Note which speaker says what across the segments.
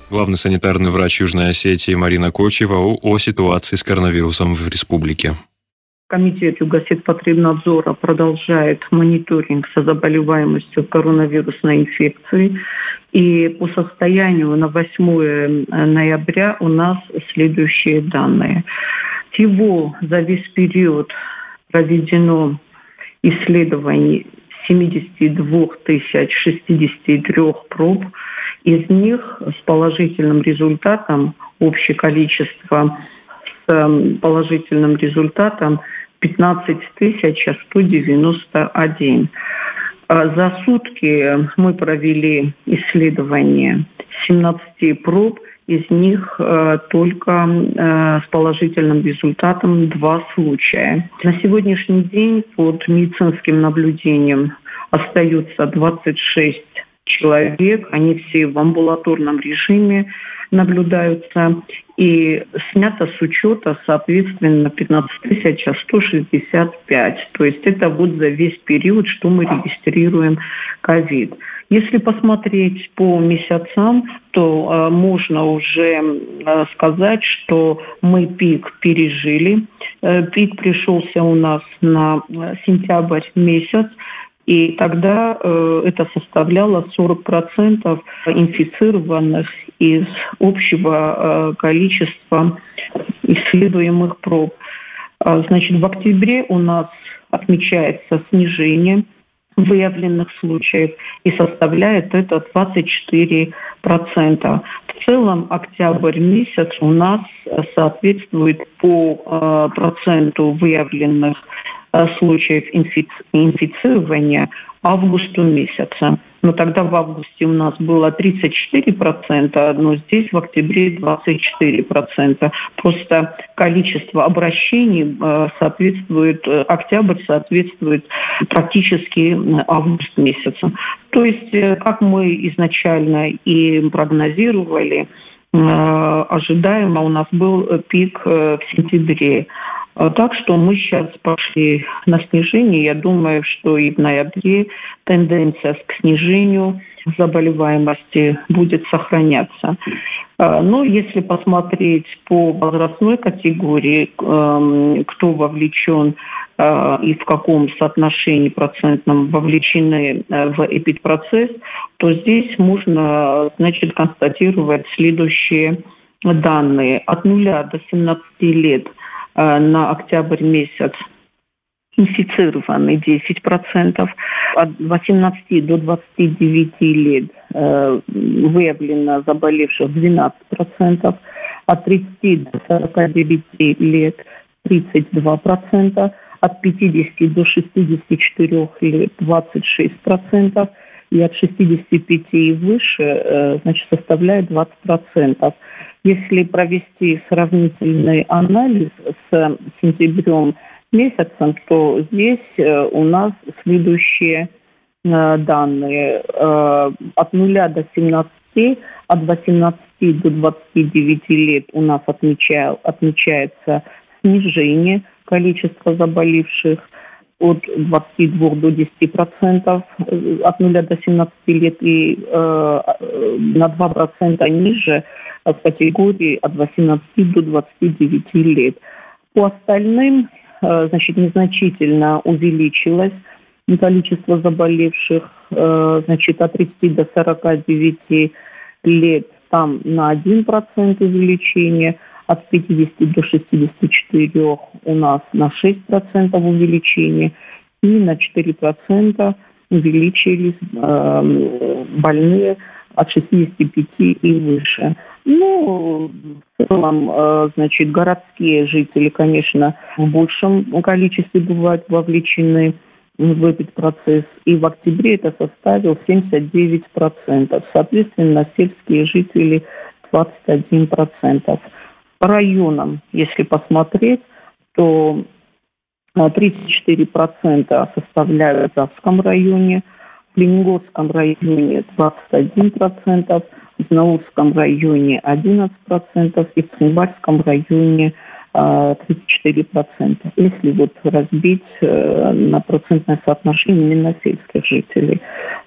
Speaker 1: Главный санитарный врач Южной Осетии Марина Кочева о ситуации с коронавирусом в республике.
Speaker 2: Комитет Югосетпотребнадзора продолжает мониторинг за заболеваемостью коронавирусной инфекцией. И по состоянию на 8 ноября у нас следующие данные. Всего за весь период проведено исследований 72 063 проб. Из них с положительным результатом, общее количество с положительным результатом 15 191. За сутки мы провели исследование 17 проб, из них только с положительным результатом 2 случая. На сегодняшний день под медицинским наблюдением остаются 26 человек, они все в амбулаторном режиме наблюдаются, и снято с учета, соответственно, 15 165. То есть это вот за весь период, что мы регистрируем ковид. Если посмотреть по месяцам, то можно уже сказать, что мы пик пережили. Пик пришелся у нас на сентябрь месяц. И тогда это составляло 40% инфицированных из общего количества исследуемых проб. Значит, в октябре у нас отмечается снижение выявленных случаев и составляет это 24%. В целом октябрь месяц у нас соответствует по проценту выявленных случаев инфицирования августу месяца. Но тогда в августе у нас было 34%, но здесь в октябре 24%. Просто количество обращений соответствует, октябрь соответствует практически август месяца. То есть, как мы изначально и прогнозировали, ожидаемо у нас был пик в сентябре. Так что мы сейчас пошли на снижение. Я думаю, что и в ноябре тенденция к снижению заболеваемости будет сохраняться. Но если посмотреть по возрастной категории, кто вовлечен и в каком соотношении процентном вовлечены в эпидпроцесс, то здесь можно, значит, констатировать следующие данные. От 0 до 17 лет на октябрь месяц инфицированы 10%, от 18 до 29 лет выявлено заболевших 12%, от 30 до 49 лет 32%, от 50 до 64 лет 26%, и от 65 и выше, значит, составляет 20%. Если провести сравнительный анализ с сентябрем месяцем, то здесь у нас следующие данные. От 0 до 17, от 18 до 29 лет у нас отмечается снижение количества заболевших от 22 до 10%, от 0 до 17 лет и на 2% ниже в категории от 18 до 29 лет. По остальным, значит, незначительно увеличилось количество заболевших, значит, от 30 до 49 лет там на 1% увеличение, от 50 до 64 у нас на 6% увеличение, и на 4% увеличились больные от 65 и выше. Ну, в целом, значит, городские жители, конечно, в большем количестве бывают вовлечены в этот процесс. И в октябре это составил 79%. Соответственно, сельские жители 21%. По районам, если посмотреть, то 34% составляют в Завском районе, в Ленинговском районе 21%, в Знаурском районе 11% и в Цхинвальском районе 34%. Если вот разбить на процентное соотношение именно сельских жителей.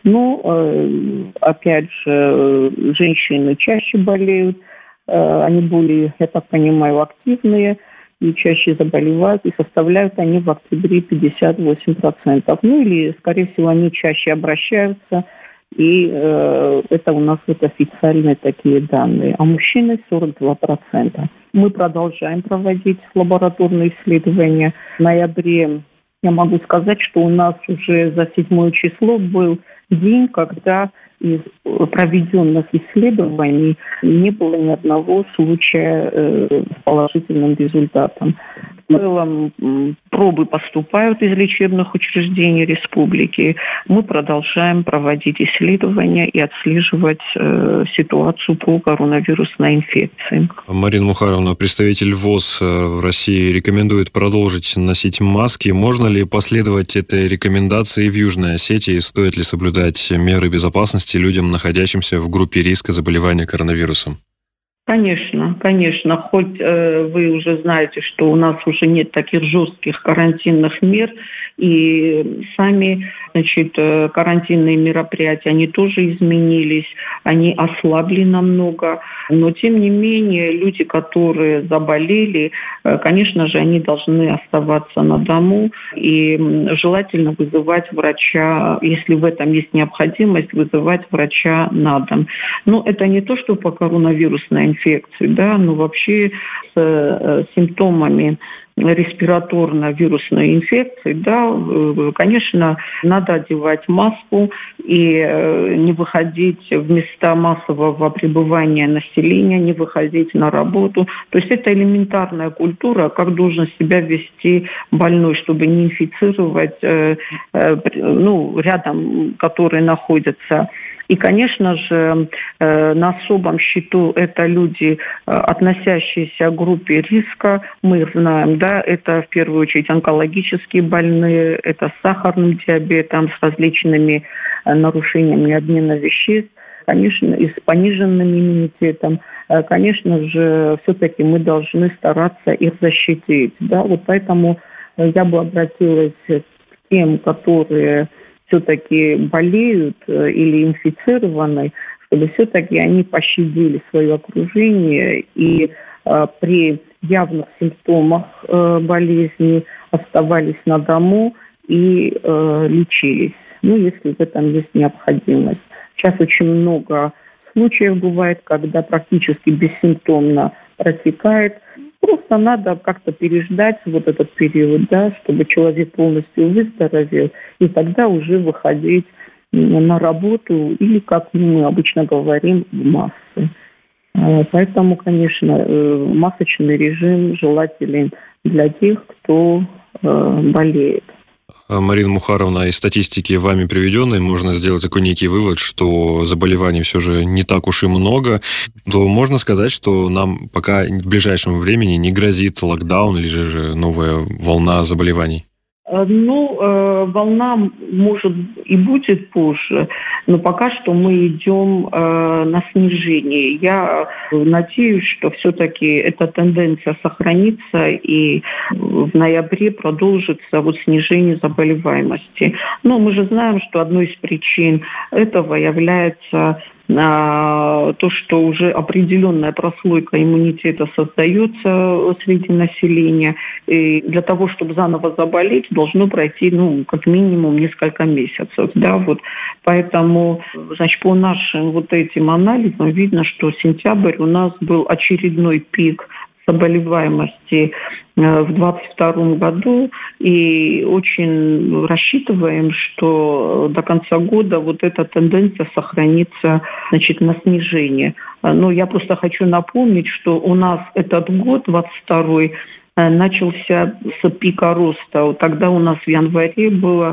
Speaker 2: Ну, опять же, женщины чаще болеют, они более, я так понимаю, активные и чаще заболевают, и составляют они в октябре 58%. Ну или, скорее всего, они чаще обращаются, и это у нас вот официальные такие данные. А мужчины 42%. Мы продолжаем проводить лабораторные исследования. В ноябре я могу сказать, что у нас уже за 7 число был день, когда из проведенных исследований не было ни одного случая с положительным результатом. В целом пробы поступают из лечебных учреждений республики. Мы продолжаем проводить исследования и отслеживать ситуацию по коронавирусной инфекции.
Speaker 1: Марина Мухаровна, представитель ВОЗ в России, рекомендует продолжить носить маски. Можно ли последовать этой рекомендации в Южной Осетии? Стоит ли соблюдать меры безопасности людям, находящимся в группе риска заболевания коронавирусом?
Speaker 2: Конечно, конечно. Хоть вы уже знаете, что у нас уже нет таких жестких карантинных мер, и сами, значит, карантинные мероприятия, они тоже изменились, они ослабли намного. Но, тем не менее, люди, которые заболели, конечно же, они должны оставаться на дому, и желательно вызывать врача, если в этом есть необходимость, вызывать врача на дом. Но это не то, что по коронавирусной инфекции, да, но вообще с симптомами респираторно-вирусной инфекции, да, конечно, надо одевать маску и не выходить в места массового пребывания населения, не выходить на работу. То есть это элементарная культура, как должен себя вести больной, чтобы не инфицировать рядом, которые находятся. И, конечно же, на особом счету это люди, относящиеся к группе риска. Мы их знаем, да, это в первую очередь онкологические больные, это с сахарным диабетом, с различными нарушениями обмена веществ, конечно, и с пониженным иммунитетом. Конечно же, все-таки мы должны стараться их защитить. Да? Вот поэтому я бы обратилась к тем, которые все-таки болеют или инфицированы, чтобы все-таки они пощадили свое окружение и при явных симптомах болезни оставались на дому и лечились, если в этом есть необходимость. Сейчас очень много случаев бывает, когда практически бессимптомно протекает. Просто надо как-то переждать вот этот период, да, чтобы человек полностью выздоровел, и тогда уже выходить на работу или, как мы обычно говорим, в массы. Поэтому, конечно, масочный режим желателен для тех, кто болеет.
Speaker 1: Марина Мухаровна, из статистики вами приведенной можно сделать такой некий вывод, что заболеваний все же не так уж и много, то можно сказать, что нам пока в ближайшем времени не грозит локдаун или же новая волна заболеваний.
Speaker 2: Волна, может, и будет позже, но пока что мы идем на снижение. Я надеюсь, что все-таки эта тенденция сохранится и в ноябре продолжится снижение заболеваемости. Но мы же знаем, что одной из причин этого является то, что уже определенная прослойка иммунитета создается среди населения. И для того, чтобы заново заболеть, должно пройти, как минимум несколько месяцев. Да, Поэтому, по нашим этим анализам видно, что сентябрь у нас был очередной пик заболеваемости в 2022 году, и очень рассчитываем, что до конца года эта тенденция сохранится, на снижение. Но я просто хочу напомнить, что у нас этот год, 2022, начался с пика роста. Тогда у нас в январе было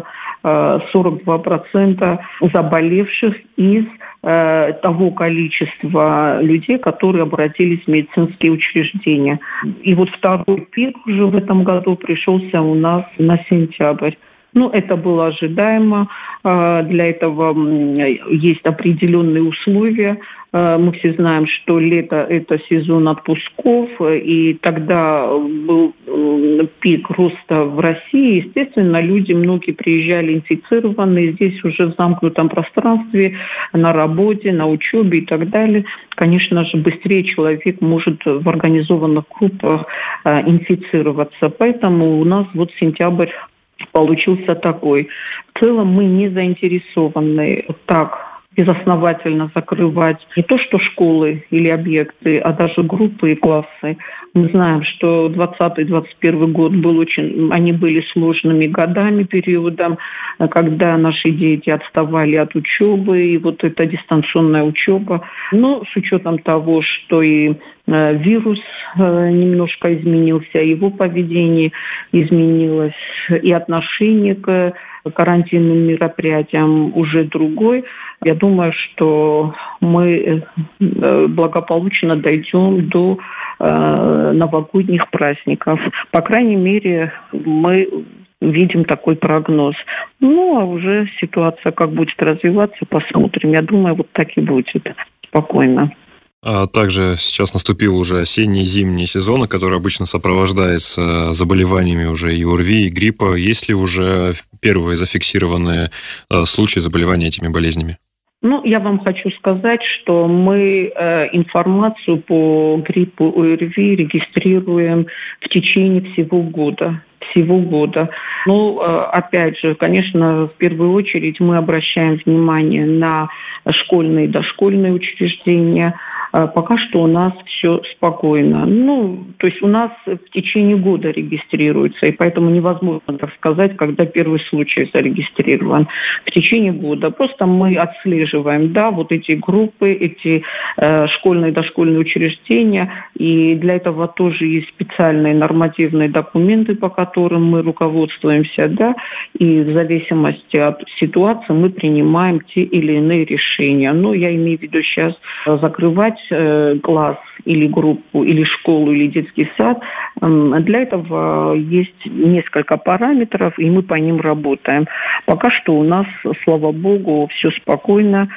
Speaker 2: 42% заболевших из того количества людей, которые обратились в медицинские учреждения. И второй пик уже в этом году пришелся у нас на сентябрь. Ну, это было ожидаемо. Для этого есть определенные условия. Мы все знаем, что лето – это сезон отпусков, и тогда был пик роста в России. Естественно, люди, многие приезжали инфицированные, здесь уже в замкнутом пространстве, на работе, на учебе и так далее. Конечно же, быстрее человек может в организованных группах инфицироваться. Поэтому у нас вот сентябрь получился такой. В целом мы не заинтересованы так безосновательно закрывать не то что школы или объекты, а даже группы и классы. Мы знаем, что 2020-2021 год они были сложными годами, периодом, когда наши дети отставали от учебы, и вот эта дистанционная учеба. Но с учетом того, что и вирус немножко изменился, его поведение изменилось, и отношение к карантинным мероприятиям уже другой. Я думаю, что мы благополучно дойдем до новогодних праздников. По крайней мере, мы видим такой прогноз. Ну, а уже ситуация как будет развиваться, посмотрим. Я думаю, вот так и будет. Спокойно.
Speaker 1: А также сейчас наступил уже осенний и зимний сезон, который обычно сопровождается заболеваниями уже и ОРВИ, и гриппа. Есть ли уже первые зафиксированные случаи заболевания этими болезнями?
Speaker 2: Ну, я вам хочу сказать, что мы информацию по гриппу ОРВИ регистрируем в течение всего года. Ну, опять же, конечно, в первую очередь мы обращаем внимание на школьные и дошкольные учреждения. Пока что у нас все спокойно. Ну, то есть у нас в течение года регистрируется, и поэтому невозможно так сказать, когда первый случай зарегистрирован. В течение года. Просто мы отслеживаем, да, вот эти группы, эти школьные и дошкольные учреждения, и для этого тоже есть специальные нормативные документы, по которым мы руководствуемся, да, и в зависимости от ситуации мы принимаем те или иные решения. Ну, я имею в виду сейчас закрывать класс или группу, или школу, или детский сад. Для этого есть несколько параметров, и мы по ним работаем. Пока что у нас, слава богу, все спокойно,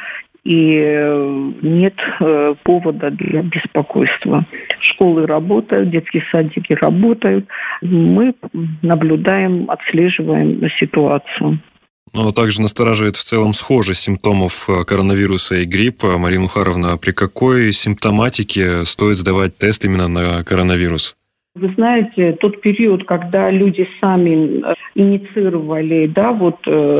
Speaker 2: и нет повода для беспокойства. Школы работают, детские садики работают. Мы наблюдаем, отслеживаем ситуацию.
Speaker 1: Но также настораживает в целом схожесть симптомов коронавируса и гриппа. Марина Мухаровна, при какой симптоматике стоит сдавать тест именно на коронавирус?
Speaker 2: Вы знаете, тот период, когда люди сами инициировали, да, вот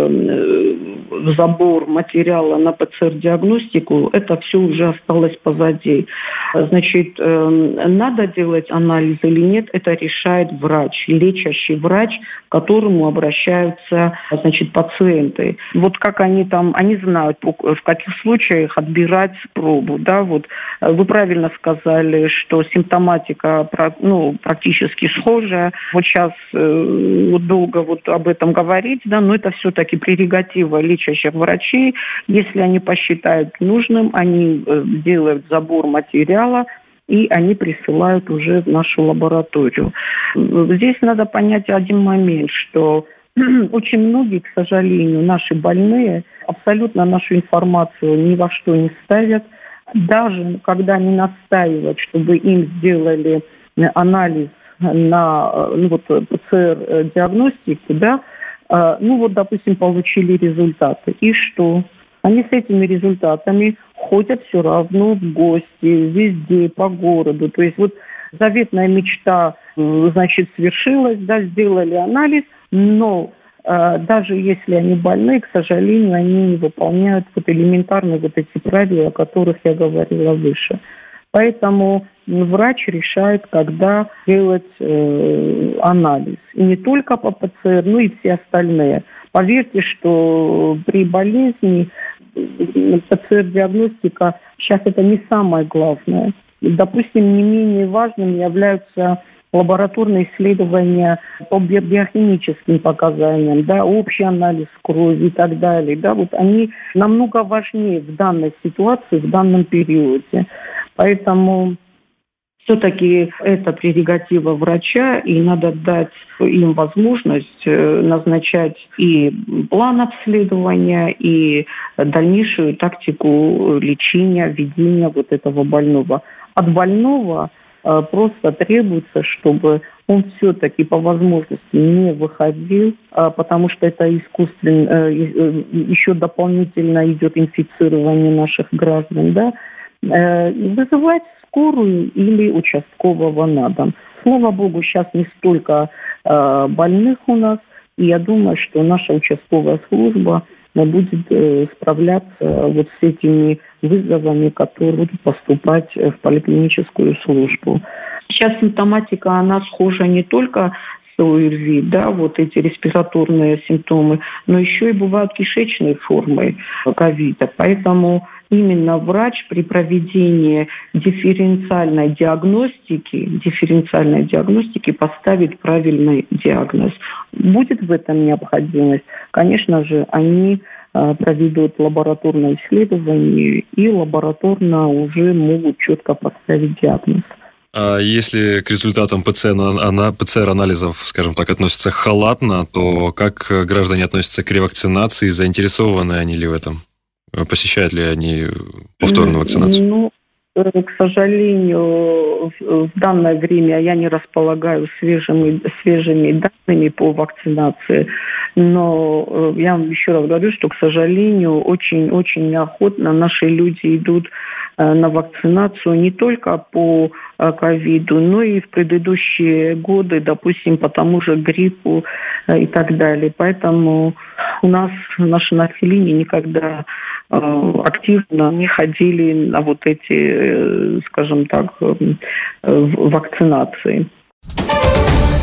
Speaker 2: забор материала на ПЦР-диагностику, это все уже осталось позади. Значит, надо делать анализ или нет, это решает врач, лечащий врач, к которому обращаются, значит, пациенты. Вот как они знают, в каких случаях отбирать пробу, да, вот вы правильно сказали, что симптоматика, практически схожая. Вот сейчас долго об этом говорить, да, но это все-таки прерогатива лечащих врачей. Если они посчитают нужным, они делают забор материала, и они присылают уже в нашу лабораторию. Здесь надо понять один момент, что очень многие, к сожалению, наши больные абсолютно нашу информацию ни во что не ставят. Даже когда они настаивают, чтобы им сделали анализ на ПЦР-диагностику, да, допустим, получили результаты. И что? Они с этими результатами ходят все равно в гости, везде, по городу. То есть вот заветная мечта, свершилась, да, сделали анализ, но даже если они больны, к сожалению, они не выполняют элементарные эти правила, о которых я говорила выше. Поэтому врач решает, когда делать анализ. И не только по ПЦР, но и все остальные. Поверьте, что при болезни ПЦР-диагностика сейчас это не самое главное. Допустим, не менее важным являются лабораторные исследования по биохимическим показаниям, да, общий анализ крови и так далее. Да, вот они намного важнее в данной ситуации, в данном периоде. Поэтому Все-таки это прерогатива врача, и надо дать им возможность назначать и план обследования, и дальнейшую тактику лечения, ведения вот этого больного. От больного просто требуется, чтобы он все-таки по возможности не выходил, потому что это искусственно, еще дополнительно идет инфицирование наших граждан, да, вызывать скорую или участкового на дом. Слава богу, сейчас не столько больных у нас, и я думаю, что наша участковая служба будет справляться вот с этими вызовами, которые будут поступать в поликлиническую службу. Сейчас симптоматика, она схожа не только с ОРВИ, да, вот эти респираторные симптомы, но еще и бывают кишечные формы ковида. Поэтому именно врач при проведении дифференциальной диагностики поставит правильный диагноз. Будет в этом необходимость, конечно же, они проведут лабораторное исследование и лабораторно уже могут четко поставить диагноз.
Speaker 1: А если к результатам ПЦР-анализов, скажем так, относятся халатно, то как граждане относятся к ревакцинации? Заинтересованы они ли в этом? Посещают ли они повторную вакцинацию?
Speaker 2: К сожалению, в данное время я не располагаю свежими данными по вакцинации, но я вам еще раз говорю, что, к сожалению, очень неохотно наши люди идут на вакцинацию не только по ковиду, но и в предыдущие годы, допустим, по тому же гриппу и так далее. Поэтому у нас наше население никогда активно не ходили на вот эти, скажем так, вакцинации.